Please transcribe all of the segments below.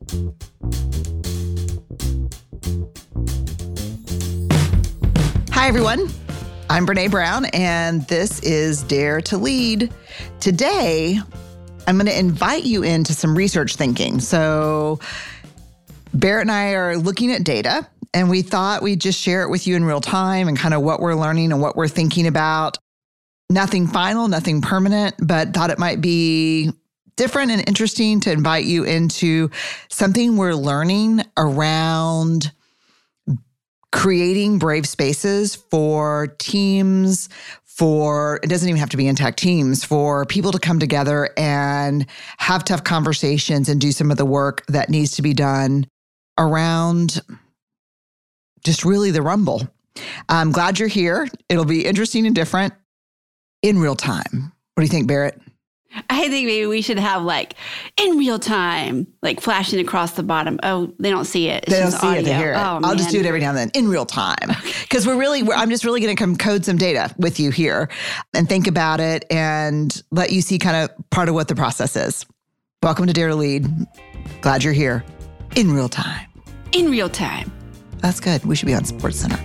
Hi, everyone. I'm Brene Brown, and this is Dare to Lead. Today, I'm going to invite you into some research thinking. So Barrett and I are looking at data, and we thought we'd just share it with you in real time and kind of what we're learning and what we're thinking about. Nothing final, nothing permanent, but thought it might be different and interesting to invite you into something we're learning around creating brave spaces for teams, it doesn't even have to be in tech teams, for people to come together and have tough conversations and do some of the work that needs to be done around just really the rumble. I'm glad you're here. It'll be interesting and different in real time. What do you think, Barrett? I think maybe we should have in real time, flashing across the bottom. Oh, they don't see it. It's they don't just see audio. it, they hear it. I'll just do it every now and then in real time. Because I'm just really going to come code some data with you here and think about it and let you see kind of part of what the process is. Welcome to Dare to Lead. Glad you're here in real time. In real time. That's good. We should be on SportsCenter.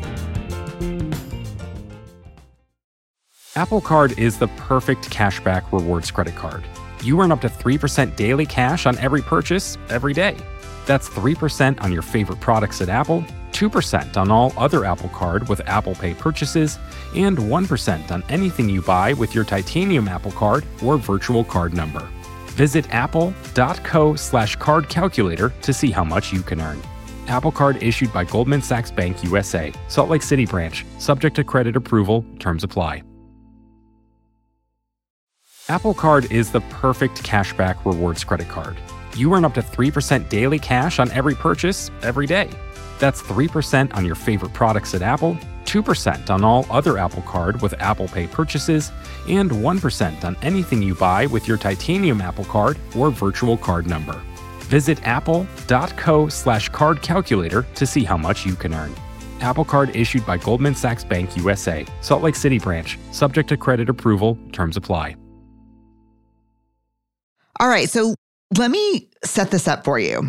Apple Card is the perfect cashback rewards credit card. You earn up to 3% daily cash on every purchase every day. That's 3% on your favorite products at Apple, 2% on all other Apple Card with Apple Pay purchases, and 1% on anything you buy with your titanium Apple Card or virtual card number. Visit apple.co/card calculator to see how much you can earn. Apple Card issued by Goldman Sachs Bank USA, Salt Lake City branch, subject to credit approval, terms apply. Apple Card is the perfect cashback rewards credit card. You earn up to 3% daily cash on every purchase every day. That's 3% on your favorite products at Apple, 2% on all other Apple Card with Apple Pay purchases, and 1% on anything you buy with your titanium Apple Card or virtual card number. Visit apple.co/card calculator to see how much you can earn. Apple Card issued by Goldman Sachs Bank USA, Salt Lake City branch, subject to credit approval, terms apply. All right, so let me set this up for you.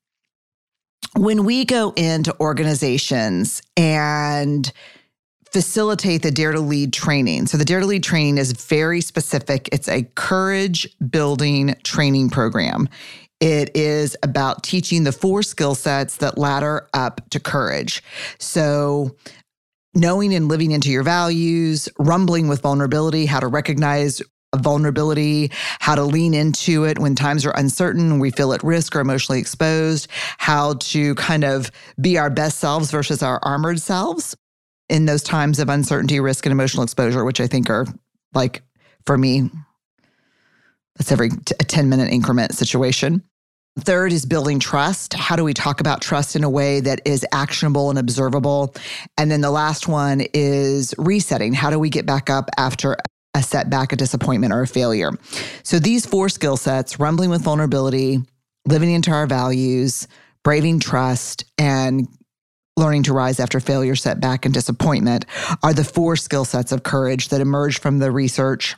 When we go into organizations and facilitate the Dare to Lead training, so the Dare to Lead training is very specific. It's a courage building training program. It is about teaching the 4 skill sets that ladder up to courage. So knowing and living into your values, rumbling with vulnerability, how to recognize vulnerability, how to lean into it when times are uncertain, we feel at risk or emotionally exposed, how to kind of be our best selves versus our armored selves in those times of uncertainty, risk, and emotional exposure, which I think are for me, that's every a 10-minute increment situation. Third is building trust. How do we talk about trust in a way that is actionable and observable? And then the last one is resetting. How do we get back up after a setback, a disappointment, or a failure? So these 4 skill sets, rumbling with vulnerability, living into our values, braving trust, and learning to rise after failure, setback, and disappointment, are the 4 skill sets of courage that emerged from the research.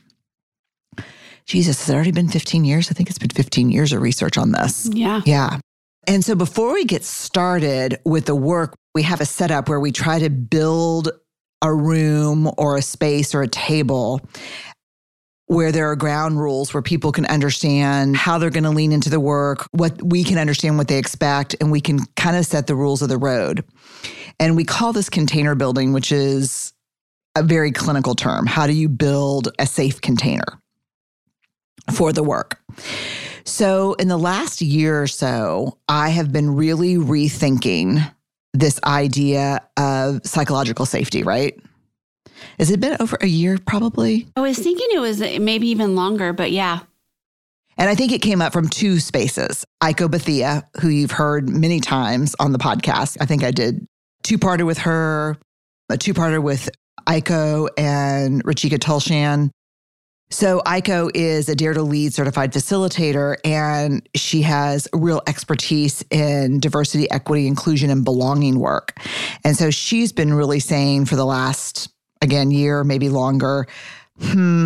Jesus, has it already been 15 years? I think it's been 15 years of research on this. Yeah. Yeah. And so before we get started with the work, we have a setup where we try to build a room or a space or a table where there are ground rules where people can understand how they're going to lean into the work, what we can understand what they expect, and we can kind of set the rules of the road. And we call this container building, which is a very clinical term. How do you build a safe container for the work? So in the last year or so, I have been really rethinking this idea of psychological safety, right? Has it been over a year, probably? I was thinking it was maybe even longer, but yeah. And I think it came up from 2 spaces. Aiko Bethia, who you've heard many times on the podcast. I think I did 2-parter with her, a 2-parter with Aiko and Rachika Tulshan. So Aiko is a Dare to Lead certified facilitator, and she has real expertise in diversity, equity, inclusion, and belonging work. And so she's been really saying for the last, again, year, maybe longer,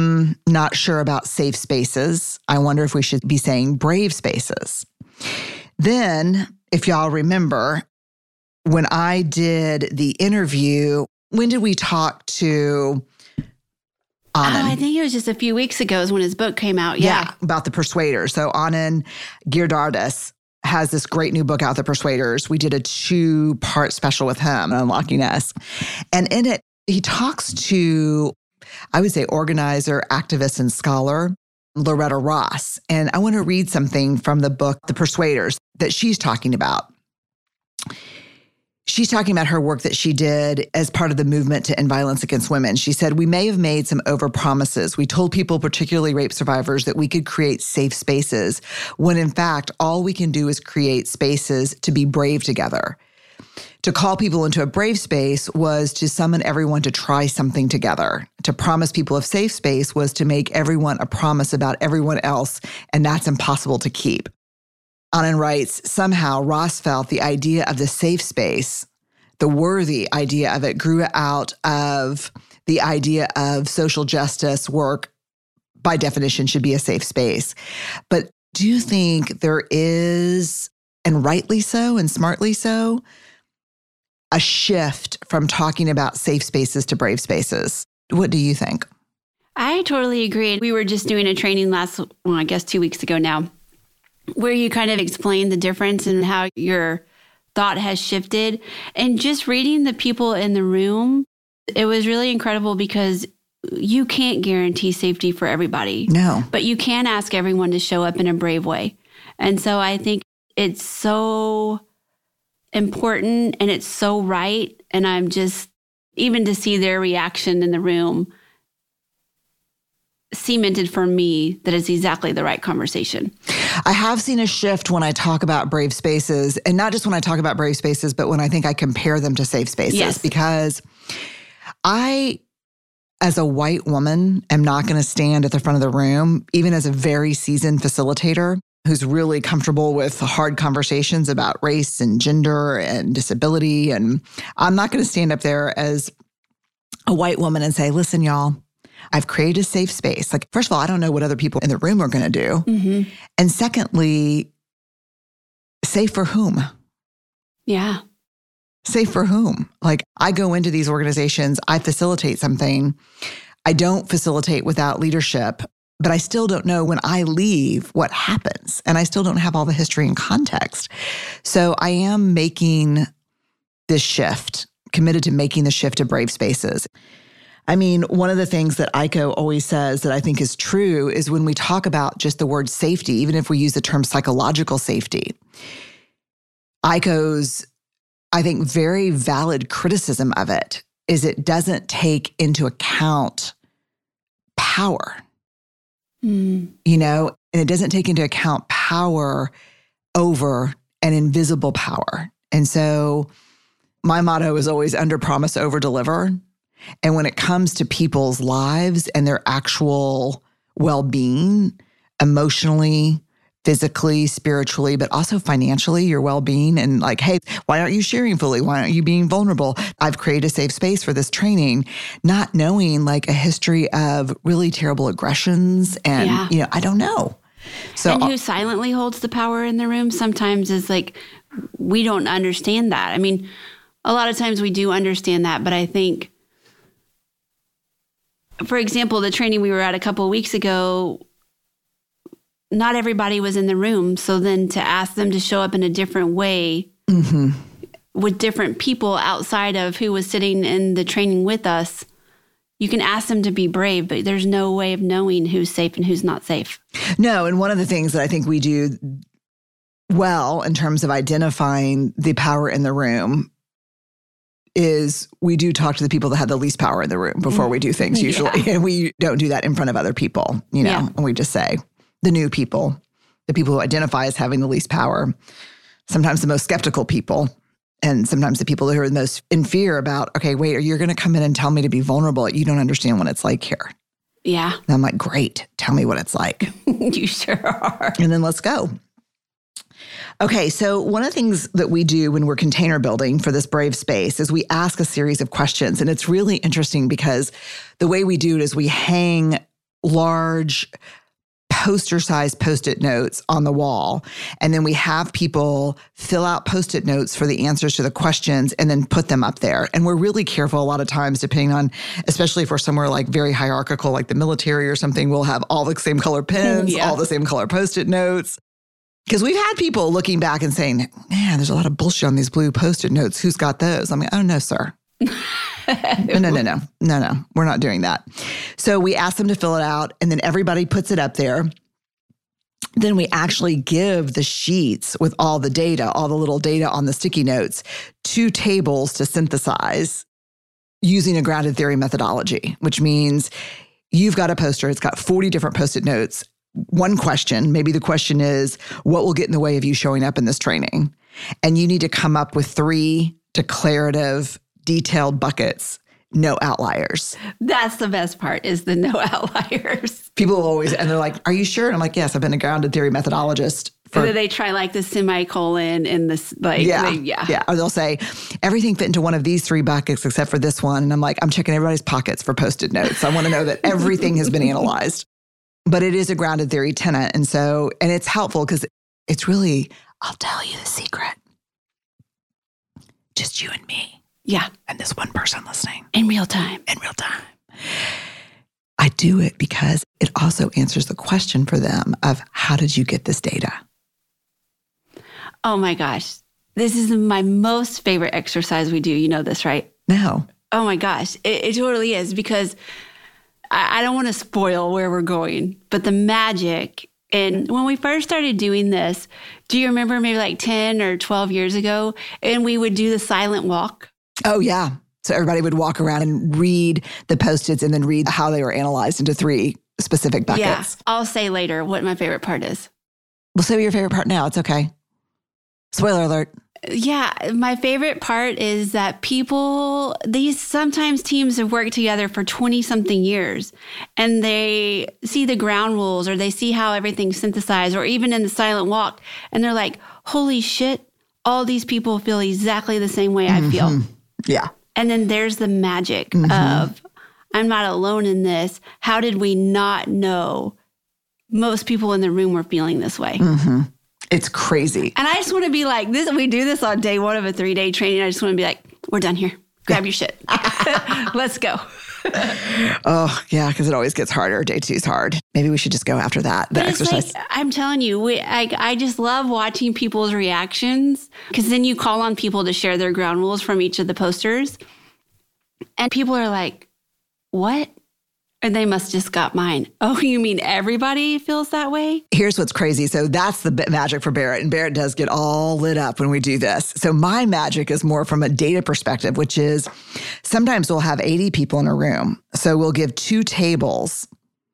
not sure about safe spaces. I wonder if we should be saying brave spaces. Then, if y'all remember, when I did the interview, when did we talk to Anand? I think it was just a few weeks ago is when his book came out. Yeah. About the Persuaders. So Anand Giridharadas has this great new book out, The Persuaders. We did a 2-part special with him, Unlocking Us. And in it, he talks to, I would say, organizer, activist, and scholar, Loretta Ross. And I want to read something from the book, The Persuaders, that she's talking about. She's talking about her work that she did as part of the movement to end violence against women. She said, "We may have made some overpromises. We told people, particularly rape survivors, that we could create safe spaces, when in fact, all we can do is create spaces to be brave together. To call people into a brave space was to summon everyone to try something together. To promise people a safe space was to make everyone a promise about everyone else, and that's impossible to keep." Anand writes, "Somehow Ross felt the idea of the safe space, the worthy idea of it, grew out of the idea of social justice work, by definition, should be a safe space." But do you think there is, and rightly so and smartly so, a shift from talking about safe spaces to brave spaces? What do you think? I totally agree. We were just doing a training I guess 2 weeks ago now, where you kind of explained the difference in how your thought has shifted. And just reading the people in the room, it was really incredible because you can't guarantee safety for everybody. No. But you can ask everyone to show up in a brave way. And so I think it's so important and it's so right. And I'm just, even to see their reaction in the room cemented for me that it's exactly the right conversation. I have seen a shift when I talk about brave spaces, and not just when I talk about brave spaces, but when I think I compare them to safe spaces. Yes. Because I, as a white woman, am not going to stand at the front of the room, even as a very seasoned facilitator who's really comfortable with hard conversations about race and gender and disability. And I'm not going to stand up there as a white woman and say, "Listen, y'all, I've created a safe space." Like, first of all, I don't know what other people in the room are going to do. Mm-hmm. And secondly, safe for whom? Yeah. Safe for whom? Like, I go into these organizations, I facilitate something. I don't facilitate without leadership, but I still don't know when I leave what happens. And I still don't have all the history and context. So I am making this shift, committed to making the shift to brave spaces. I mean, one of the things that Aiko always says that I think is true is when we talk about just the word safety, even if we use the term psychological safety, Aiko's, I think, very valid criticism of it is it doesn't take into account power, you know, and it doesn't take into account power over an invisible power. And so my motto is always under promise, over deliver. And when it comes to people's lives and their actual well-being, emotionally, physically, spiritually, but also financially, your well-being, and like, hey, why aren't you sharing fully? Why aren't you being vulnerable? I've created a safe space for this training, not knowing like a history of really terrible aggressions. And, you know, I don't know. So, and who silently holds the power in the room sometimes is like, we don't understand that. I mean, a lot of times we do understand that, but I think, for example, the training we were at a couple of weeks ago, not everybody was in the room. So then to ask them to show up in a different way with different people outside of who was sitting in the training with us, you can ask them to be brave, but there's no way of knowing who's safe and who's not safe. No, and one of the things that I think we do well in terms of identifying the power in the room is we do talk to the people that have the least power in the room before we do things usually. And we don't do that in front of other people, you know, and we just say the new people, the people who identify as having the least power, sometimes the most skeptical people, and sometimes the people who are the most in fear about, okay, wait, are you going to come in and tell me to be vulnerable? You don't understand what it's like here. Yeah. And I'm like, great, tell me what it's like. You sure are. And then let's go. Okay, so one of the things that we do when we're container building for this brave space is we ask a series of questions. And it's really interesting because the way we do it is we hang large poster-sized Post-it notes on the wall. And then we have people fill out Post-it notes for the answers to the questions and then put them up there. And we're really careful a lot of times, depending on, especially if we're somewhere like very hierarchical, like the military or something, we'll have all the same color pens, all the same color Post-it notes. Because we've had people looking back and saying, man, there's a lot of bullshit on these blue Post-it notes. Who's got those? I'm like, oh, no, sir. No, we're not doing that. So we ask them to fill it out, and then everybody puts it up there. Then we actually give the sheets with all the data, all the little data on the sticky notes, to tables to synthesize using a grounded theory methodology, which means you've got a poster. It's got 40 different Post-it notes. One question, maybe the question is, what will get in the way of you showing up in this training? And you need to come up with 3 declarative, detailed buckets, no outliers. That's the best part, is the no outliers. People always, and they're like, are you sure? And I'm like, yes, I've been a grounded theory methodologist. So they try like the semicolon and this, like, yeah. Or they'll say, everything fit into one of these 3 buckets except for this one. And I'm like, I'm checking everybody's pockets for Post-it notes. I want to know that everything has been analyzed. But it is a grounded theory tenet. And so, and it's helpful because it's really, I'll tell you the secret. Just you and me. Yeah. And this one person listening. In real time. I do it because it also answers the question for them of, how did you get this data? Oh my gosh. This is my most favorite exercise we do. You know this, right? No. Oh my gosh. It totally is, because I don't want to spoil where we're going, but the magic. And when we first started doing this, do you remember maybe like 10 or 12 years ago? And we would do the silent walk. Oh, yeah. So everybody would walk around and read the Post-its and then read how they were analyzed into 3 specific buckets. Yeah. I'll say later what my favorite part is. We'll say your favorite part now. It's okay. Spoiler alert. Yeah, my favorite part is that sometimes teams have worked together for 20-something years, and they see the ground rules, or they see how everything's synthesized, or even in the silent walk, and they're like, holy shit, all these people feel exactly the same way I feel. Yeah. And then there's the magic of, I'm not alone in this. How did we not know most people in the room were feeling this way? It's crazy. And I just want to be like, this. We do this on day 1 of a 3-day training. I just want to be like, we're done here. Grab your shit. Let's go. Oh, yeah, because it always gets harder. Day 2 is hard. Maybe we should just go after that, the exercise. Like, I'm telling you, I just love watching people's reactions, because then you call on people to share their ground rules from each of the posters. And people are like, what? Or they must just got mine. Oh, you mean everybody feels that way? Here's what's crazy. So that's the magic for Barrett. And Barrett does get all lit up when we do this. So my magic is more from a data perspective, which is sometimes we'll have 80 people in a room. So we'll give 2 tables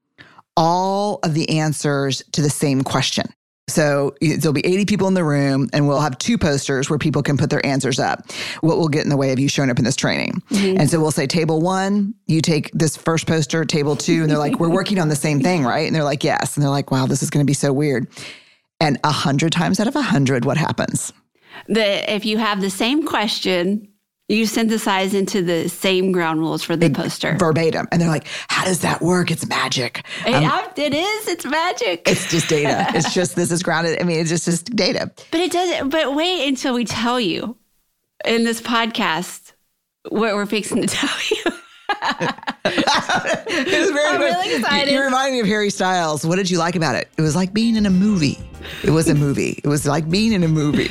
all of the answers to the same question. So there'll be 80 people in the room, and we'll have 2 posters where people can put their answers up. What will get in the way of you showing up in this training? And so we'll say, table 1, you take this first poster, table 2, and they're like, we're working on the same thing, right? And they're like, yes. And they're like, wow, this is going to be so weird. And 100 times out of 100, what happens? If you have the same question, you synthesize into the same ground rules for the poster. Verbatim. And they're like, how does that work? It's magic. It is. It's magic. It's just data. It's just, this is grounded. I mean, it's just data. But it doesn't. But wait until we tell you in this podcast what we're fixing to tell you. I'm really excited. You remind me of Harry Styles. What did you like about it? It was like being in a movie. It was a movie. It was like being in a movie.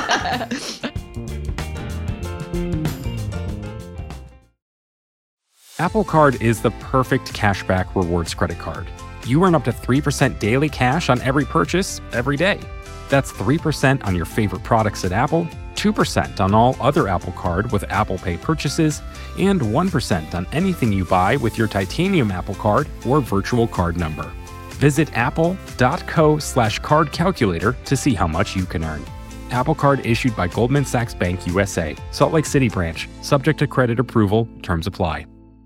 Apple Card is the perfect cashback rewards credit card. You earn up to 3% daily cash on every purchase every day. That's 3% on your favorite products at Apple, 2% on all other Apple Card with Apple Pay purchases, and 1% on anything you buy with your titanium Apple Card or virtual card number. Visit apple.co/card calculator to see how much you can earn. Apple Card issued by Goldman Sachs Bank USA, Salt Lake City branch, subject to credit approval, terms apply.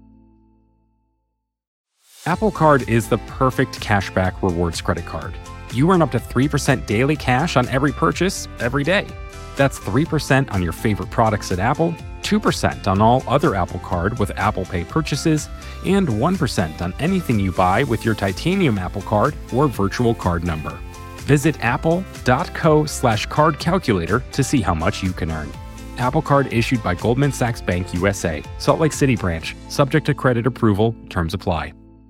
Apple Card is the perfect cashback rewards credit card. You earn up to 3% daily cash on every purchase every day. That's 3% on your favorite products at Apple, 2% on all other Apple Card with Apple Pay purchases, and 1% on anything you buy with your titanium Apple Card or virtual card number. Visit apple.co/card calculator to see how much you can earn. Apple Card issued by Goldman Sachs Bank USA, Salt Lake City branch, subject to credit approval, terms apply.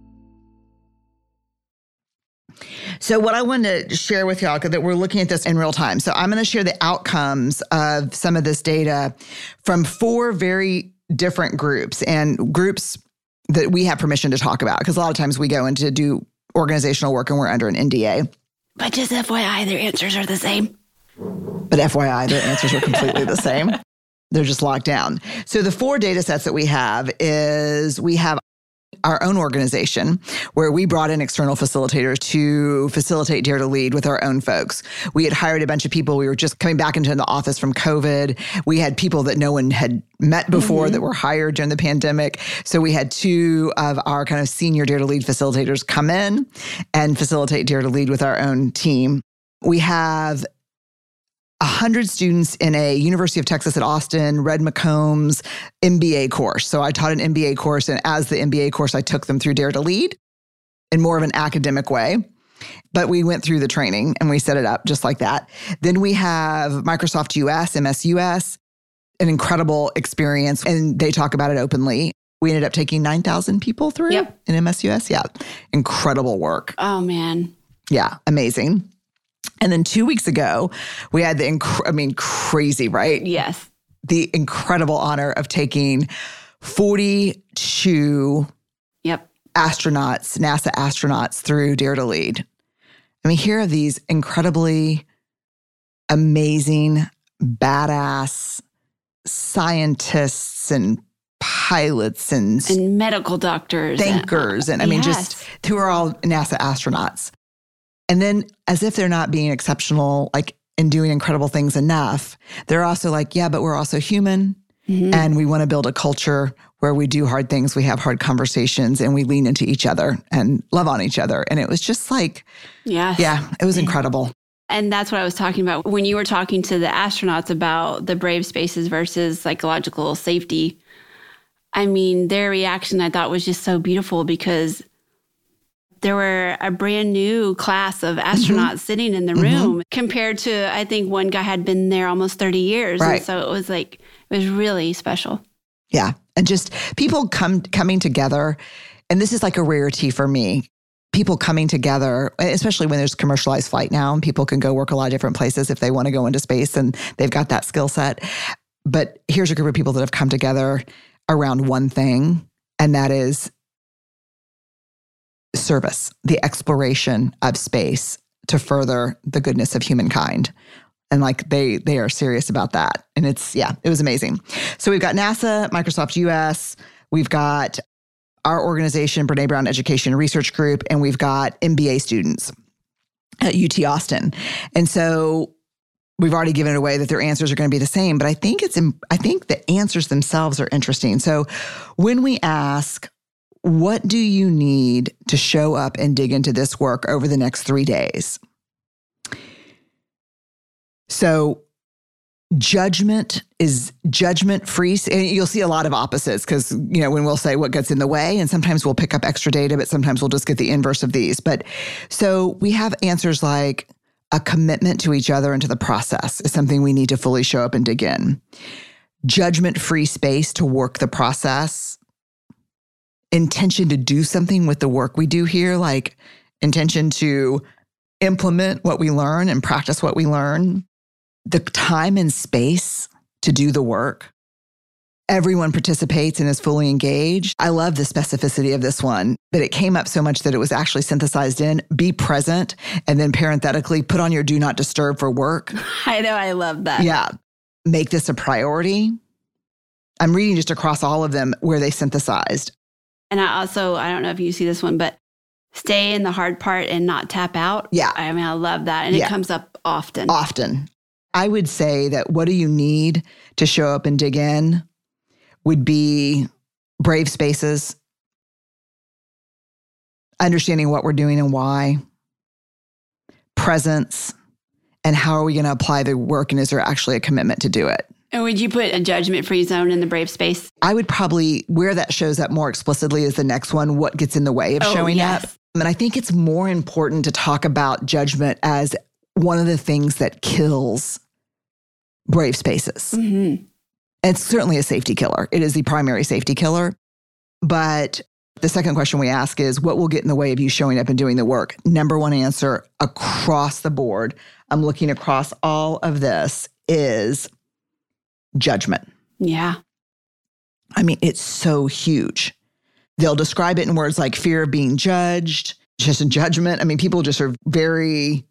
So what I wanted to share with y'all, that we're looking at this in real time. So I'm going to share the outcomes of some of this data from 4 very different groups, and groups that we have permission to talk about, because a lot of times we go in to do organizational work and we're under an NDA. But just FYI, their answers are the same. But FYI, their answers are completely the same. They're just locked down. So the 4 data sets that we have is we have our own organization where we brought in external facilitators to facilitate Dare to Lead with our own folks. We had hired a bunch of people. We were just coming back into the office from COVID. We had people that no one had met before that were hired during the pandemic. So we had 2 of our kind of senior Dare to Lead facilitators come in and facilitate Dare to Lead with our own team. We have 100 students in a University of Texas at Austin, Red McCombs MBA course. So I taught an MBA course, and as the MBA course, I took them through Dare to Lead in more of an academic way. But we went through the training and we set it up just like that. Then we have Microsoft US, MSUS, an incredible experience, and they talk about it openly. We ended up taking 9,000 people through in MSUS. Yeah, incredible work. Oh, man. Yeah, amazing. And then 2 weeks ago, we had the, crazy, right? Yes. The incredible honor of taking 42 astronauts, NASA astronauts through Dare to Lead. I mean, here are these incredibly amazing, badass scientists and pilots and medical doctors. Thinkers. And just who are all NASA astronauts. And then, as if they're not being exceptional, and doing incredible things enough, they're also like, yeah, but we're also human. And we want to build a culture where we do hard things, we have hard conversations, and we lean into each other and love on each other. And it was just it was incredible. And that's what I was talking about. When you were talking to the astronauts about the brave spaces versus psychological safety, their reaction I thought was just so beautiful, because there were a brand new class of astronauts sitting in the room compared to, I think one guy had been there almost 30 years. Right. And so it was really special. Yeah. And just people coming together. And this is like a rarity for me. People coming together, especially when there's commercialized flight now, and people can go work a lot of different places if they want to go into space and they've got that skill set. But here's a group of people that have come together around one thing, and that is service, the exploration of space to further the goodness of humankind. And they are serious about that. And it was amazing. So we've got NASA, Microsoft US, we've got our organization, Brene Brown Education and Research Group, and we've got MBA students at UT Austin. And so we've already given it away that their answers are going to be the same, but I think the answers themselves are interesting. So when we ask, what do you need to show up and dig into this work over the next 3 days? So judgment is judgment-free. And you'll see a lot of opposites because, when we'll say what gets in the way, and sometimes we'll pick up extra data, but sometimes we'll just get the inverse of these. But so we have answers like a commitment to each other and to the process is something we need to fully show up and dig in. Judgment-free space to work the process. Intention to do something with the work we do here, like intention to implement what we learn and practice what we learn. The time and space to do the work. Everyone participates and is fully engaged. I love the specificity of this one, but it came up so much that it was actually synthesized in be present, and then parenthetically put on your do not disturb for work. I know, I love that. Yeah. Make this a priority. I'm reading just across all of them where they synthesized. And I don't know if you see this one, but stay in the hard part and not tap out. Yeah. I love that. And it comes up often. Often. I would say that what do you need to show up and dig in would be brave spaces, understanding what we're doing and why, presence, and how are we going to apply the work, and is there actually a commitment to do it? And would you put a judgment-free zone in the brave space? I would probably, where that shows up more explicitly is the next one, what gets in the way of showing up. And I think it's more important to talk about judgment as one of the things that kills brave spaces. Mm-hmm. It's certainly a safety killer. It is the primary safety killer. But the second question we ask is, what will get in the way of you showing up and doing the work? Number one answer across the board, I'm looking across all of this, is judgment. Yeah. I mean, it's so huge. They'll describe it in words like fear of being judged, just a judgment. I mean, people just are very...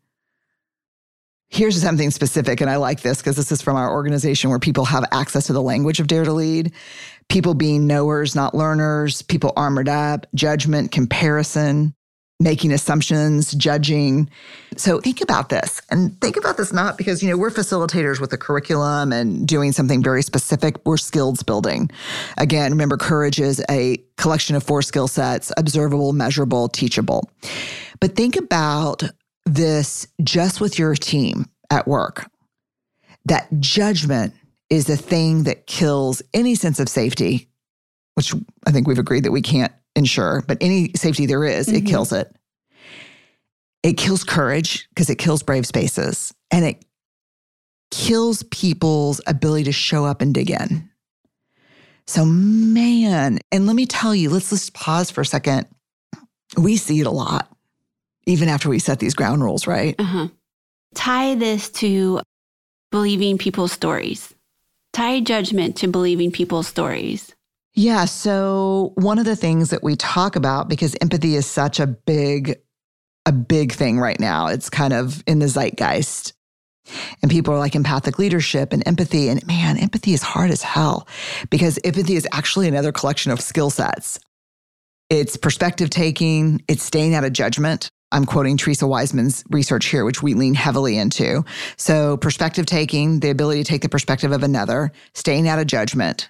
Here's something specific, and I like this because this is from our organization where people have access to the language of Dare to Lead. People being knowers, not learners, people armored up, judgment, comparison, making assumptions, judging. So think about this, and think about this not because, we're facilitators with a curriculum and doing something very specific. We're skills building. Again, remember, courage is a collection of 4 skill sets: observable, measurable, teachable. But think about this just with your team at work. That judgment is the thing that kills any sense of safety, which I think we've agreed that we can't ensure, but any safety there is, it kills it. It kills courage because it kills brave spaces, and it kills people's ability to show up and dig in. So man, and let me tell you, let's just pause for a second. We see it a lot. Even after we set these ground rules, right? Uh-huh. Tie this to believing people's stories. Tie judgment to believing people's stories. Yeah. So one of the things that we talk about, because empathy is such a big thing right now, it's kind of in the zeitgeist. And people are like empathic leadership and empathy. And man, empathy is hard as hell because empathy is actually another collection of skill sets. It's perspective taking. It's staying out of judgment. I'm quoting Teresa Wiseman's research here, which we lean heavily into. So perspective taking, the ability to take the perspective of another, staying out of judgment,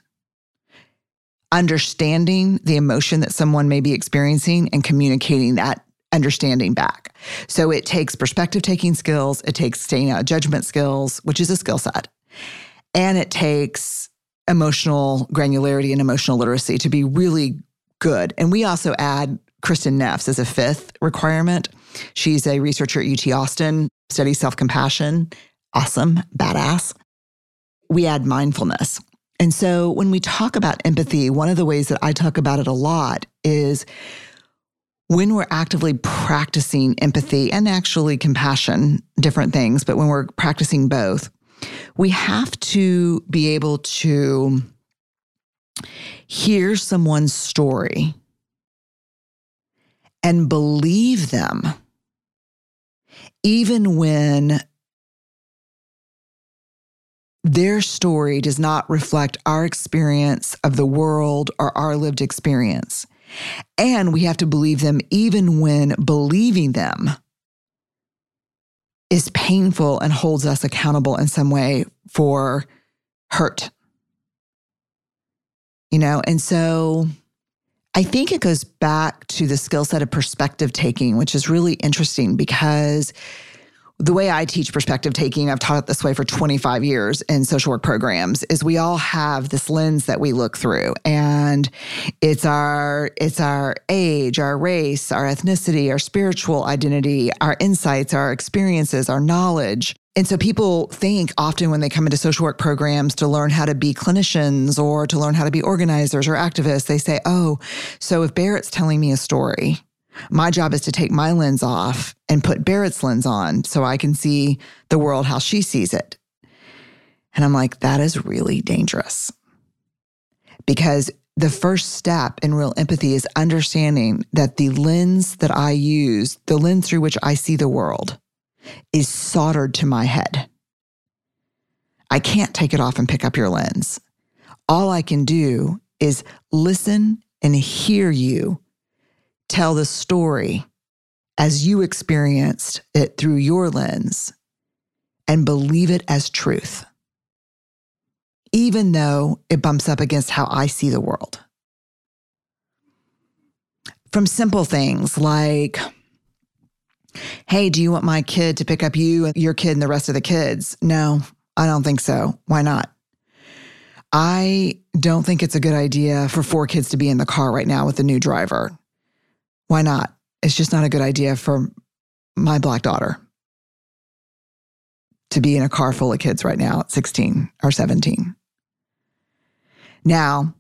understanding the emotion that someone may be experiencing and communicating that understanding back. So it takes perspective taking skills, it takes staying out of judgment skills, which is a skill set, and it takes emotional granularity and emotional literacy to be really good. And we also add Kristen Neffs as a 5th requirement. She's a researcher at UT Austin, studies self-compassion. Awesome, badass. We add mindfulness. And so when we talk about empathy, one of the ways that I talk about it a lot is when we're actively practicing empathy and actually compassion, different things, but when we're practicing both, we have to be able to hear someone's story and believe them, even when their story does not reflect our experience of the world or our lived experience. And we have to believe them even when believing them is painful and holds us accountable in some way for hurt. And so I think it goes back to the skill set of perspective taking, which is really interesting because the way I teach perspective taking, I've taught it this way for 25 years in social work programs, is we all have this lens that we look through. And it's our age, our race, our ethnicity, our spiritual identity, our insights, our experiences, our knowledge. And so people think often when they come into social work programs to learn how to be clinicians or to learn how to be organizers or activists, they say, oh, so if Barrett's telling me a story, my job is to take my lens off and put Barrett's lens on so I can see the world how she sees it. And I'm like, that is really dangerous. Because the first step in real empathy is understanding that the lens that I use, the lens through which I see the world, is soldered to my head. I can't take it off and pick up your lens. All I can do is listen and hear you tell the story as you experienced it through your lens and believe it as truth, even though it bumps up against how I see the world. From simple things like, hey, do you want my kid to pick up you and your kid and the rest of the kids? No, I don't think so. Why not? I don't think it's a good idea for 4 kids to be in the car right now with a new driver. Why not? It's just not a good idea for my Black daughter to be in a car full of kids right now at 16 or 17. Now,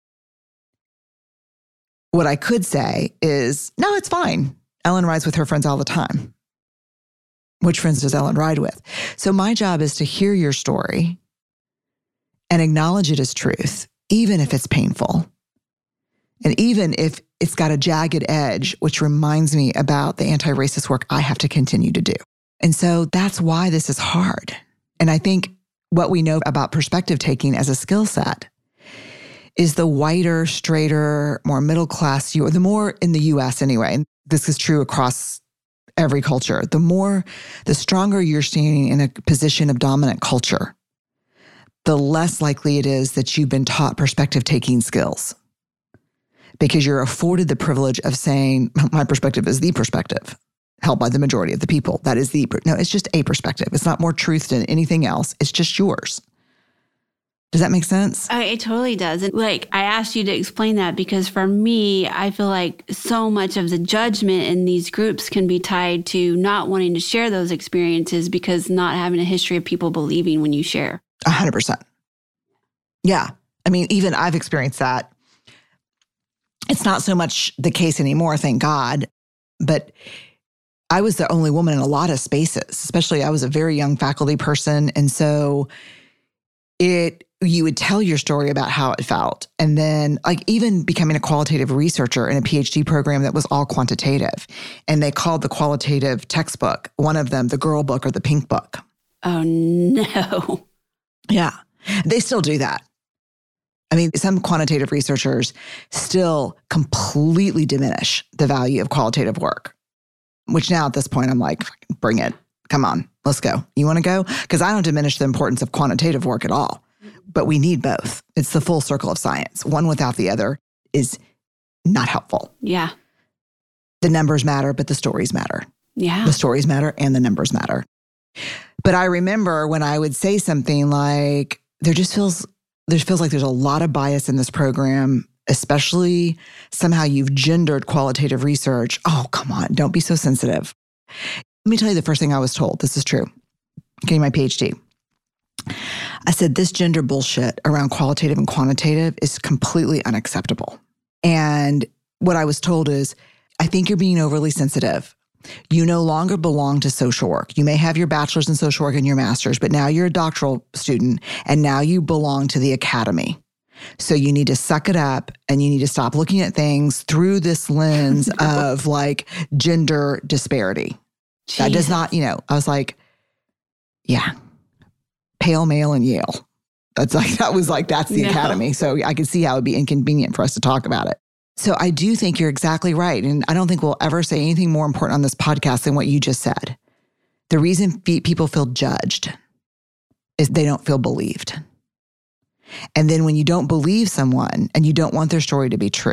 what I could say is, no, it's fine. Ellen rides with her friends all the time. Which friends does Ellen ride with? So my job is to hear your story and acknowledge it as truth, even if it's painful. And even if it's got a jagged edge, which reminds me about the anti-racist work I have to continue to do. And so that's why this is hard. And I think what we know about perspective taking as a skill set is the whiter, straighter, more middle class, the more in the US anyway, and this is true across every culture, the stronger you're standing in a position of dominant culture, the less likely it is that you've been taught perspective taking skills. Because you're afforded the privilege of saying, my perspective is the perspective held by the majority of the people. That is no, it's just a perspective. It's not more truth than anything else. It's just yours. Does that make sense? It totally does. And I asked you to explain that because for me, I feel like so much of the judgment in these groups can be tied to not wanting to share those experiences because not having a history of people believing when you share. 100%. Yeah. I mean, even I've experienced that. It's not so much the case anymore, thank God, but I was the only woman in a lot of spaces, especially I was a very young faculty person. And so you would tell your story about how it felt. And then even becoming a qualitative researcher in a PhD program that was all quantitative. And they called the qualitative textbook, one of them, the girl book or the pink book. Oh, no. Yeah, they still do that. I mean, some quantitative researchers still completely diminish the value of qualitative work, which now at this point, I'm like, bring it. Come on, let's go. You want to go? Because I don't diminish the importance of quantitative work at all, but we need both. It's the full circle of science. One without the other is not helpful. Yeah. The numbers matter, but the stories matter. Yeah. The stories matter and the numbers matter. But I remember when I would say something like, there feels like there's a lot of bias in this program, especially somehow you've gendered qualitative research. Oh, come on, don't be so sensitive. Let me tell you the first thing I was told. This is true. Getting my PhD. I said, this gender bullshit around qualitative and quantitative is completely unacceptable. And what I was told is, I think you're being overly sensitive. You no longer belong to social work. You may have your bachelor's in social work and your master's, but now you're a doctoral student and now you belong to the academy. So you need to suck it up and you need to stop looking at things through this lens of gender disparity. Jesus. That does not, I was like, yeah, pale male and Yale. That's the academy. So I could see how it'd be inconvenient for us to talk about it. So I do think you're exactly right. And I don't think we'll ever say anything more important on this podcast than what you just said. The reason people feel judged is they don't feel believed. And then when you don't believe someone and you don't want their story to be true,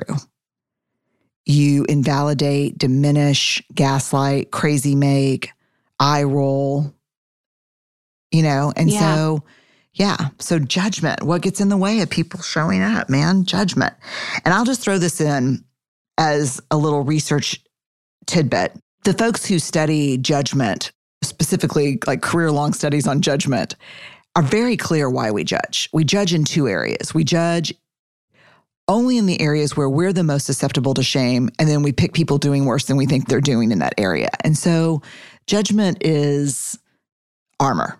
you invalidate, diminish, gaslight, crazy make, eye roll, So judgment, what gets in the way of people showing up, man? Judgment. And I'll just throw this in as a little research tidbit. The folks who study judgment, specifically career-long studies on judgment, are very clear why we judge. We judge in 2 areas. We judge only in the areas where we're the most susceptible to shame, and then we pick people doing worse than we think they're doing in that area. And so judgment is armor.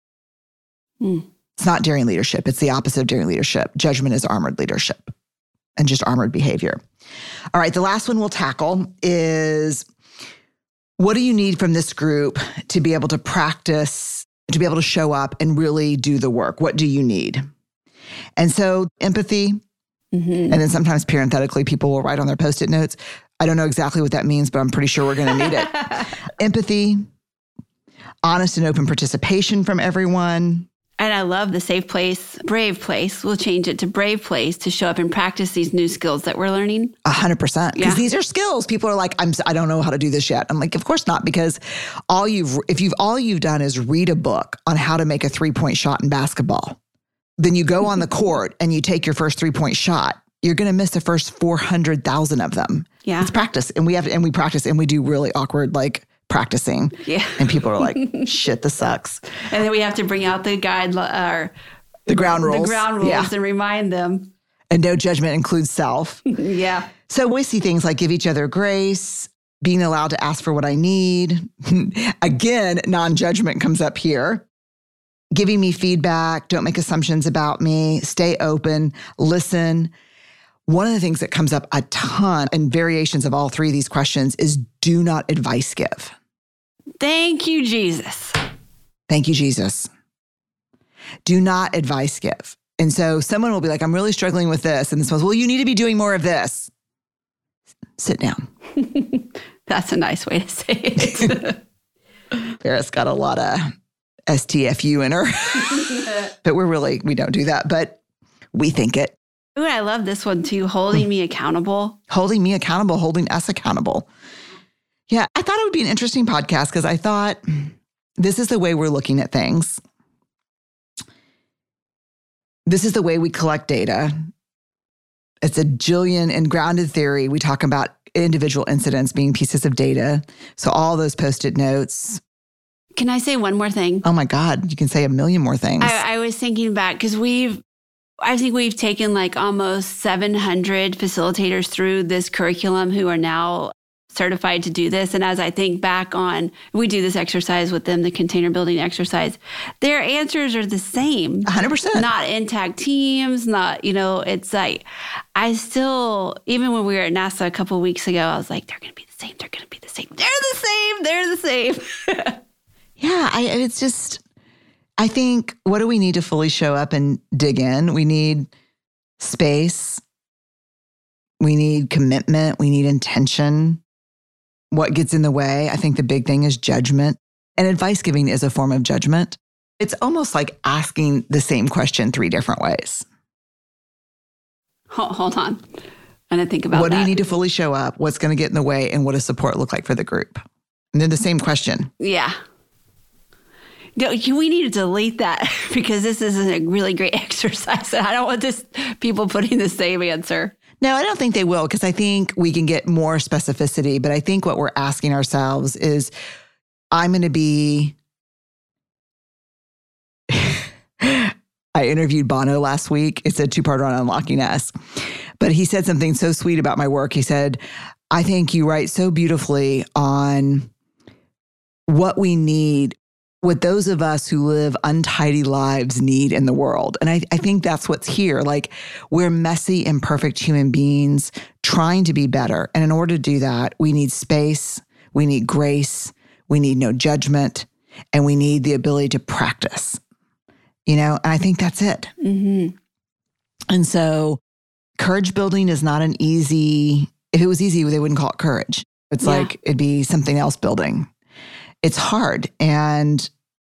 It's not daring leadership. It's the opposite of daring leadership. Judgment is armored leadership and just armored behavior. All right, the last one we'll tackle is, what do you need from this group to be able to practice, to be able to show up and really do the work? What do you need? And so empathy, and then sometimes parenthetically, people will write on their Post-it notes. I don't know exactly what that means, but I'm pretty sure we're going to need it. Empathy, honest and open participation from everyone. And I love the safe place, brave place. We'll change it to brave place to show up and practice these new skills that we're learning. 100%. Because these are skills. People are like, I don't know how to do this yet. I'm like, of course not, because all you've done is read a book on how to make a 3-point shot in basketball. then you go on the court and you take your first 3-point shot. You're going to miss the first 400,000 of them. Yeah. It's practice. And we practice and we do really awkward, like practicing. Yeah. And people are like, shit, this sucks. And then we have to bring out the guide, the ground rules. And remind them. And no judgment includes self. Yeah. So we see things like give each other grace, being allowed to ask for what I need. Again, non-judgment comes up here. Giving me feedback, don't make assumptions about me, stay open, listen. One of the things that comes up a ton in variations of all three of these questions is do not advice give. Thank you, Jesus. Thank you, Jesus. Do not advice give. And so someone will be like, I'm really struggling with this. And this one's, well, you need to be doing more of this. Sit down. That's a nice way to say it. Ferris got a lot of STFU in her. But we don't do that, but we think it. Ooh, I love this one too. Holding me accountable. Holding me accountable, holding us accountable. Yeah, I thought it would be an interesting podcast because I thought this is the way we're looking at things. This is the way we collect data. It's a jillion in grounded theory. We talk about individual incidents being pieces of data. So all those Post-it notes. Can I say one more thing? Oh my God, you can say a million more things. I was thinking back because I think we've taken like almost 700 facilitators through this curriculum who are now certified to do this. And as I think back on, we do this exercise with them, the container building exercise, their answers are the same. 100%. Not intact teams, it's like, I still, even when we were at NASA a couple of weeks ago, I was like, they're going to be the same. They're going to be the same. They're the same. They're the same. Yeah, it's just, I think, what do we need to fully show up and dig in? We need space. We need commitment. We need intention. What gets in the way? I think the big thing is judgment. And advice giving is a form of judgment. It's almost like asking the same question 3 different ways. Hold on. I'm going to think about what that. Do you need to fully show up? What's going to get in the way? And what does support look like for the group? And then the same question. Yeah. No, we need to delete that because this is a really great exercise. And I don't want people putting the same answer. No, I don't think they will because I think we can get more specificity. But I think what we're asking ourselves is, I'm going to be... I interviewed Bono last week. It's a 2-parter on Unlocking Us. But he said something so sweet about my work. He said, I think you write so beautifully on what we need, what those of us who live untidy lives need in the world. And I think that's what's here. Like, we're messy, imperfect human beings trying to be better. And in order to do that, we need space, we need grace, we need no judgment, and we need the ability to practice. And I think that's it. Mm-hmm. And so courage building is not an easy, if it was easy, they wouldn't call it courage. It's like, it'd be something else building. It's hard, and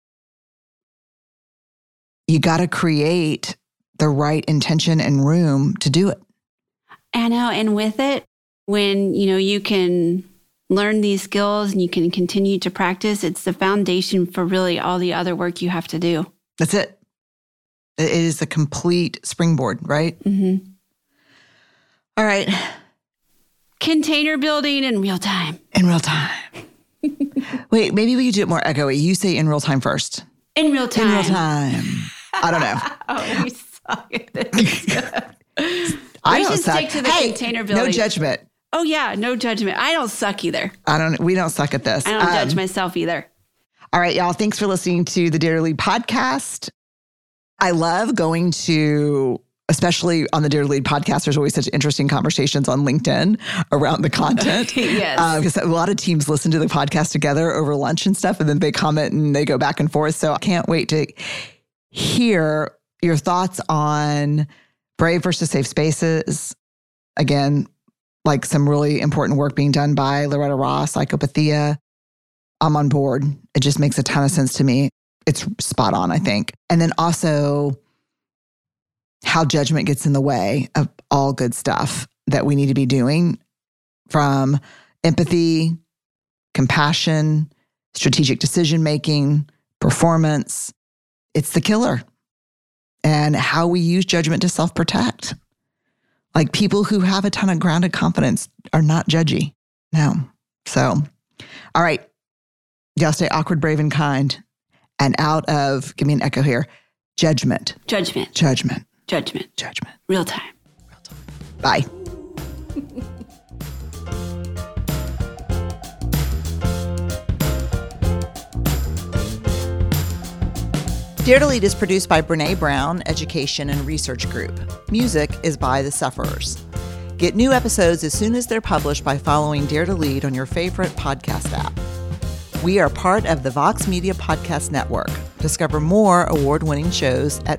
you got to create the right intention and room to do it. I know. And with it, when, you can learn these skills and you can continue to practice, it's the foundation for really all the other work you have to do. That's it. It is a complete springboard, right? Mm-hmm. All right. Container building in real time. In real time. Wait, maybe we could do it more echoey. You say in real time first. In real time. In real time. I don't know. Oh, we suck at this. I we don't should suck. stick to the container building. No judgment. Oh yeah, no judgment. I don't suck either. We don't suck at this. I don't judge myself either. All right, y'all. Thanks for listening to the Dare to Lead podcast. I love going to, especially on the Dare to Lead podcast, there's always such interesting conversations on LinkedIn around the content. Yes. Because a lot of teams listen to the podcast together over lunch and stuff, and then they comment and they go back and forth. So I can't wait to hear your thoughts on Brave versus Safe Spaces. Again, like some really important work being done by Loretta Ross, Psychopathia. I'm on board. It just makes a ton of sense to me. It's spot on, I think. And then also how judgment gets in the way of all good stuff that we need to be doing, from empathy, compassion, strategic decision-making, performance. It's the killer. and how we use judgment to self-protect. Like people who have a ton of grounded confidence are not judgy. No. So, all right. Y'all stay awkward, brave, and kind. And out of, give me an echo here, judgment. Judgment. Judgment. Judgment. Judgment. Real time. Bye. Dare to Lead is produced by Brene Brown Education and Research Group. Music is by The Sufferers. Get new episodes as soon as they're published by following Dare to Lead on your favorite podcast app. We are part of the Vox Media Podcast Network. Discover more award-winning shows at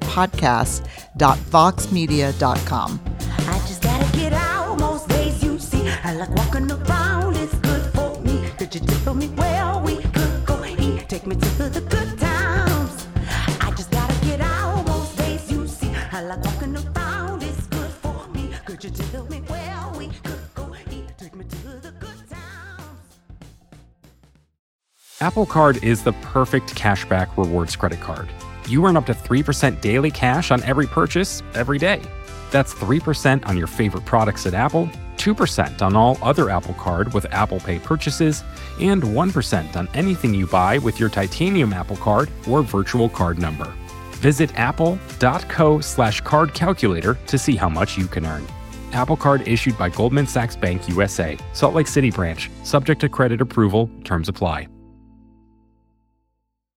podcast.voxmedia.com. I just gotta get out most days, you see. I like walking around, it's good for me. Could you tell me where we could go eat? Take me to the good times. I just gotta get out most days, you see. I like walking around, it's good for me. Could you tell me where we could go eat? Take me to the good times. Apple Card is the perfect cashback rewards credit card. You earn up to 3% daily cash on every purchase every day. That's 3% on your favorite products at Apple, 2% on all other Apple Card with Apple Pay purchases, and 1% on anything you buy with your titanium Apple Card or virtual card number. Visit apple.co/card calculator to see how much you can earn. Apple Card issued by Goldman Sachs Bank USA, Salt Lake City branch, subject to credit approval, terms apply.